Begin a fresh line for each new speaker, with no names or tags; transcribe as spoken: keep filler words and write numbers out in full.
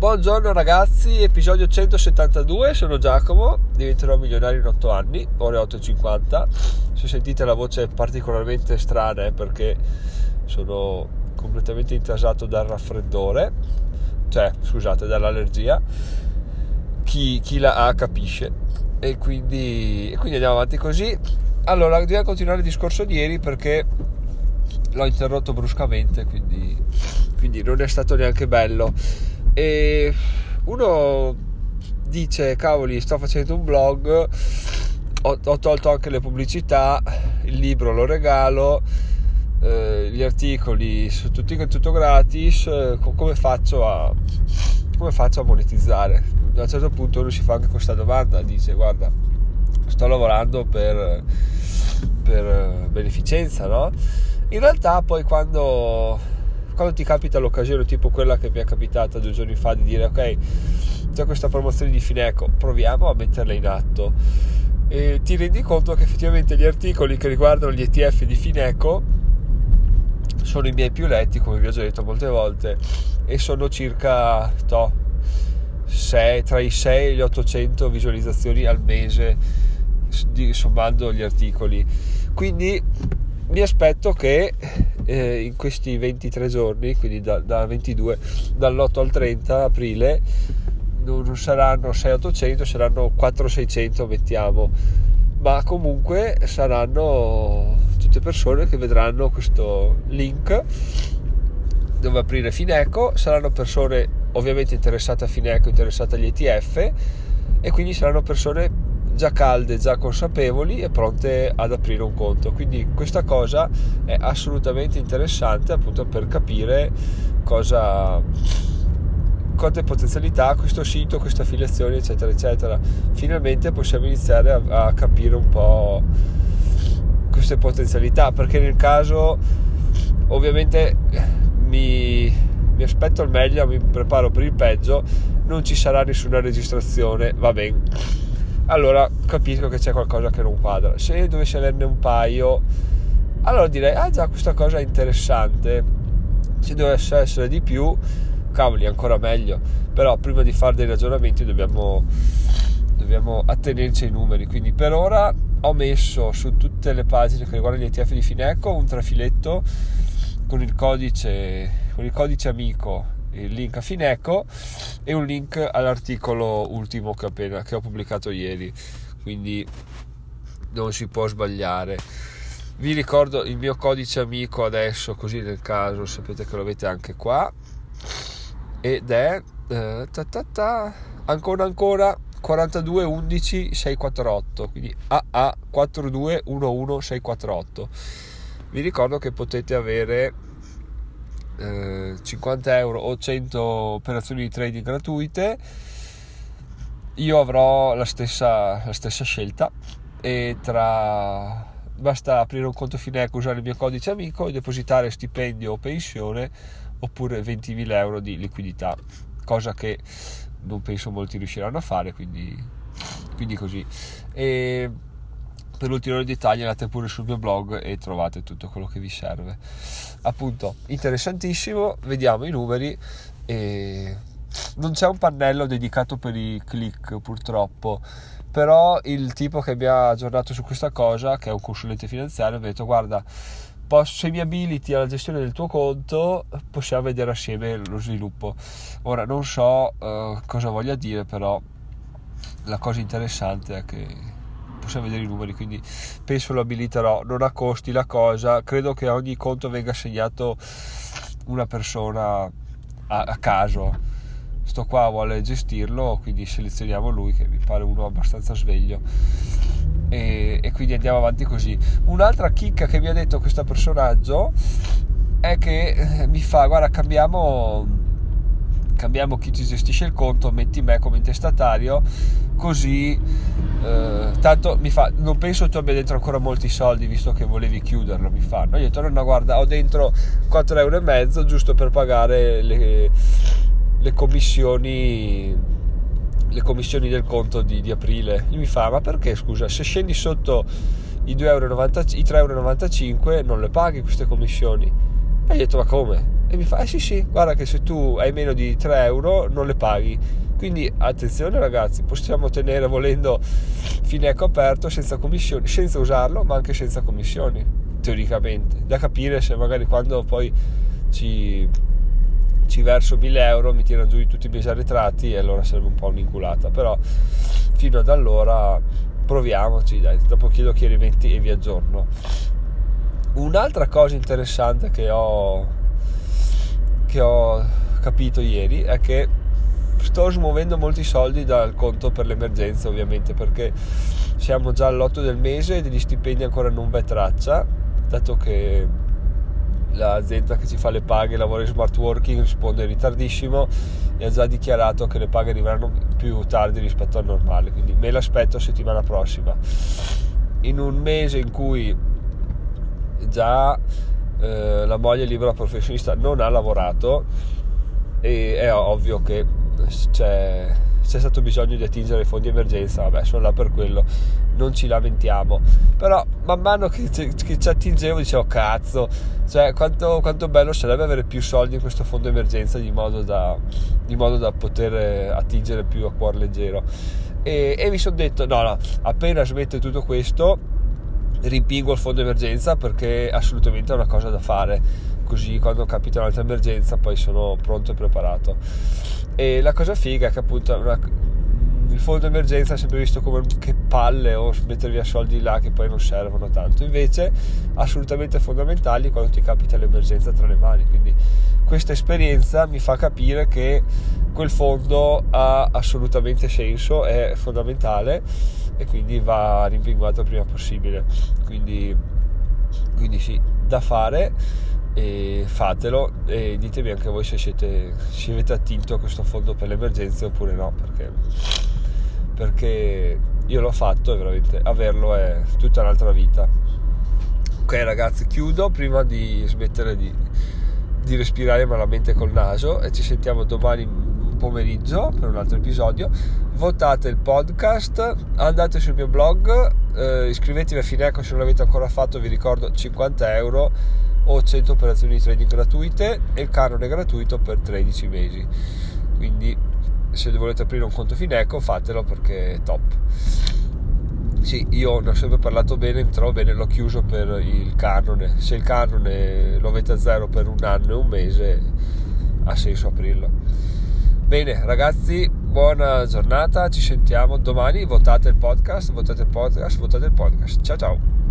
Buongiorno ragazzi, episodio centosettantadue, sono Giacomo, diventerò milionario in otto anni, ore otto e cinquanta. Se sentite la voce particolarmente strana è perché sono completamente intasato dal raffreddore, cioè scusate, dall'allergia. Chi, chi la ha capisce. E quindi, e quindi andiamo avanti così. Allora, dobbiamo continuare il discorso di ieri perché l'ho interrotto bruscamente, quindi, quindi non è stato neanche bello. E uno dice: cavoli, sto facendo un blog, ho, ho tolto anche le pubblicità, il libro lo regalo, eh, gli articoli sono tutti tutto gratis, eh, come faccio a come faccio a monetizzare? A un certo punto uno si fa anche questa domanda, dice: guarda, sto lavorando per per beneficenza, no? In realtà poi quando quando ti capita l'occasione, tipo quella che mi è capitata due giorni fa, di dire: ok, c'è questa promozione di Fineco, proviamo a metterla in atto, e ti rendi conto che effettivamente gli articoli che riguardano gli E T F di Fineco sono i miei più letti, come vi ho già detto molte volte, e sono circa to, sei, tra i sei e gli ottocento visualizzazioni al mese, sommando gli articoli. Quindi mi aspetto che eh, in questi ventitré giorni, quindi da, da ventidue, dall'otto al trenta aprile, non saranno sei ottocento, saranno quattro seicento mettiamo, ma comunque saranno tutte persone che vedranno questo link dove aprire Fineco, saranno persone ovviamente interessate a Fineco, interessate agli E T F, e quindi saranno persone già calde, già consapevoli e pronte ad aprire un conto. Quindi questa cosa è assolutamente interessante, appunto, per capire cosa, quante potenzialità ha questo sito, queste affiliazioni, eccetera eccetera. Finalmente possiamo iniziare a, a capire un po' queste potenzialità, perché nel caso ovviamente mi, mi aspetto il meglio, mi preparo per il peggio, non ci sarà nessuna registrazione, va bene, allora capisco che c'è qualcosa che non quadra. Se dovessi averne un paio, allora direi: ah già, questa cosa è interessante. Se dovesse essere di più, cavoli, ancora meglio. Però prima di fare dei ragionamenti dobbiamo dobbiamo attenerci ai numeri. Quindi per ora ho messo su tutte le pagine che riguardano gli E T F di Fineco un trafiletto con il codice con il codice amico, il link a Fineco e un link all'articolo ultimo che ho appena che ho pubblicato ieri, quindi non si può sbagliare. Vi ricordo il mio codice amico adesso, così nel caso sapete che lo avete anche qua, ed è eh, ta ta ta, ancora ancora quarantadue undici seicentoquarantotto, quindi A A quattro due uno uno sei quattro otto. Vi ricordo che potete avere cinquanta euro o cento operazioni di trading gratuite. Io avrò la stessa la stessa scelta, e tra basta aprire un conto Fineco, usare il mio codice amico e depositare stipendio o pensione, oppure ventimila euro di liquidità, cosa che non penso molti riusciranno a fare, quindi, quindi così. E per ulteriori dettagli andate pure sul mio blog e trovate tutto quello che vi serve. Appunto, interessantissimo, vediamo i numeri. E non c'è un pannello dedicato per i click, purtroppo, però il tipo che mi ha aggiornato su questa cosa, che è un consulente finanziario, mi ha detto: guarda, posso, se mi abiliti alla gestione del tuo conto, possiamo vedere assieme lo sviluppo. Ora non so uh, cosa voglia dire, però la cosa interessante è che possiamo vedere i numeri, quindi penso lo abiliterò. Non ha costi la cosa, credo che a ogni conto venga assegnato una persona a, a caso. Sto qua vuole gestirlo, quindi selezioniamo lui, che mi pare uno abbastanza sveglio, e, e quindi andiamo avanti così. Un'altra chicca che mi ha detto questo personaggio è che mi fa: guarda, cambiamo cambiamo chi ci gestisce il conto, metti me come intestatario, così eh, tanto mi fa, non penso tu abbia dentro ancora molti soldi, visto che volevi chiuderlo, mi fanno. Io ho detto: no, no, guarda, ho dentro quattro euro e mezzo giusto per pagare le, le commissioni le commissioni del conto di, di aprile. Lui mi fa: ma perché, scusa, se scendi sotto i due euro e novanta, i tre euro e novantacinque non le paghi queste commissioni? E gli ho detto: ma come? E mi fa, eh sì sì, guarda che se tu hai meno di tre euro non le paghi. Quindi attenzione ragazzi, possiamo tenere volendo Fineco aperto senza commissioni, senza usarlo, ma anche senza commissioni, teoricamente. Da capire se magari quando poi ci, ci verso mille euro mi tirano giù tutti i miei arretrati, e allora sarebbe un po' un'inculata. Però fino ad allora proviamoci, dai, dopo chiedo chiarimenti e vi aggiorno. Un'altra cosa interessante che ho che ho capito ieri è che sto smuovendo molti soldi dal conto per l'emergenza, ovviamente, perché siamo già all'otto del mese e degli stipendi ancora non v'è traccia, dato che l'azienda che ci fa le paghe, lavora in smart working, risponde in ritardissimo e ha già dichiarato che le paghe arriveranno più tardi rispetto al normale, quindi me l'aspetto settimana prossima. In un mese in cui già eh, la moglie libera professionista non ha lavorato, e è ovvio che c'è, c'è stato bisogno di attingere i fondi emergenza, vabbè, sono là per quello, non ci lamentiamo. Però man mano che, che ci attingevo dicevo cazzo, cioè quanto, quanto bello sarebbe avere più soldi in questo fondo emergenza, di modo da, di modo da poter attingere più a cuor leggero. E, e mi sono detto no no, appena smette tutto questo rimpingo il fondo emergenza, perché assolutamente è una cosa da fare, così quando capita un'altra emergenza poi sono pronto e preparato. E la cosa figa è che appunto una, il fondo emergenza è sempre visto come che palle, o mettere via soldi là che poi non servono tanto, invece assolutamente fondamentali quando ti capita l'emergenza tra le mani. Quindi questa esperienza mi fa capire che quel fondo ha assolutamente senso, è fondamentale, e quindi va rimpinguato il prima possibile. Quindi, quindi sì, da fare, e fatelo, e ditemi anche voi se siete se avete attinto a questo fondo per le emergenze oppure no, perché perché io l'ho fatto e veramente averlo è tutta un'altra vita. Ok ragazzi, chiudo prima di smettere di, di respirare malamente col naso, e ci sentiamo domani pomeriggio per un altro episodio. Votate il podcast, andate sul mio blog, eh, iscrivetevi a Fineco se non l'avete ancora fatto, vi ricordo cinquanta euro o cento operazioni di trading gratuite, e il canone gratuito per tredici mesi. Quindi se volete aprire un conto Fineco fatelo, perché è top. Sì, io ne ho sempre parlato bene, mi trovo bene, l'ho chiuso per il canone. Se il canone lo avete a zero per un anno e un mese, ha senso aprirlo. Bene ragazzi, buona giornata, ci sentiamo domani. Votate il podcast, votate il podcast, votate il podcast. Ciao ciao.